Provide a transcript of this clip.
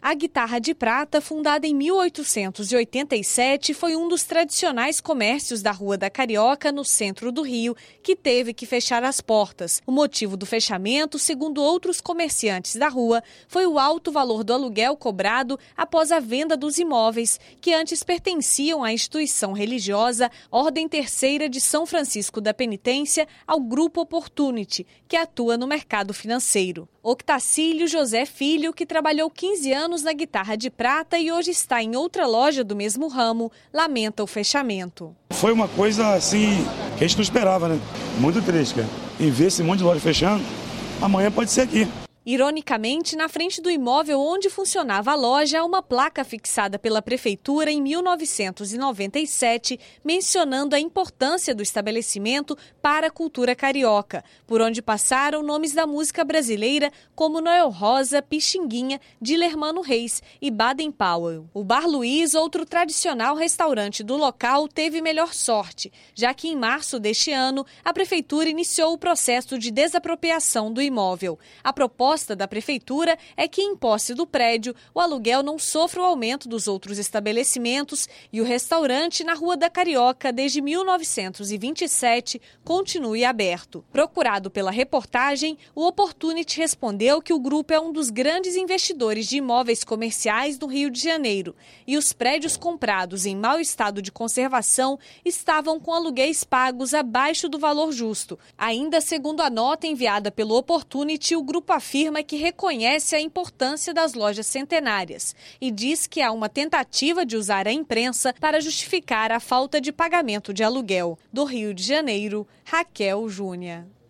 A Guitarra de Prata, fundada em 1887, foi um dos tradicionais comércios da Rua da Carioca, no centro do Rio, que teve que fechar as portas. O motivo do fechamento, segundo outros comerciantes da rua, foi o alto valor do aluguel cobrado após a venda dos imóveis, que antes pertenciam à instituição religiosa Ordem Terceira de São Francisco da Penitência, ao Grupo Opportunity, que atua no mercado financeiro. Octacílio José Filho, que trabalhou 15 anos na Guitarra de Prata e hoje está em outra loja do mesmo ramo, lamenta o fechamento. Foi uma coisa assim que a gente não esperava, né? Muito triste, cara. Em ver esse monte de loja fechando, amanhã pode ser aqui. Ironicamente, na frente do imóvel onde funcionava a loja, há uma placa fixada pela prefeitura em 1997, mencionando a importância do estabelecimento para a cultura carioca, por onde passaram nomes da música brasileira como Noel Rosa, Pixinguinha, Dilermano Reis e Baden Powell. O Bar Luiz, outro tradicional restaurante do local, teve melhor sorte, já que em março deste ano, a prefeitura iniciou o processo de desapropriação do imóvel. A proposta da prefeitura é que, em posse do prédio, o aluguel não sofra o aumento dos outros estabelecimentos e o restaurante na Rua da Carioca, desde 1927, continue aberto. Procurado pela reportagem, o Opportunity respondeu que o grupo é um dos grandes investidores de imóveis comerciais do Rio de Janeiro e os prédios comprados em mau estado de conservação estavam com aluguéis pagos abaixo do valor justo. Ainda segundo a nota enviada pelo Opportunity, o grupo afirma que reconhece a importância das lojas centenárias e diz que há uma tentativa de usar a imprensa para justificar a falta de pagamento de aluguel. Do Rio de Janeiro, Raquel Júnior.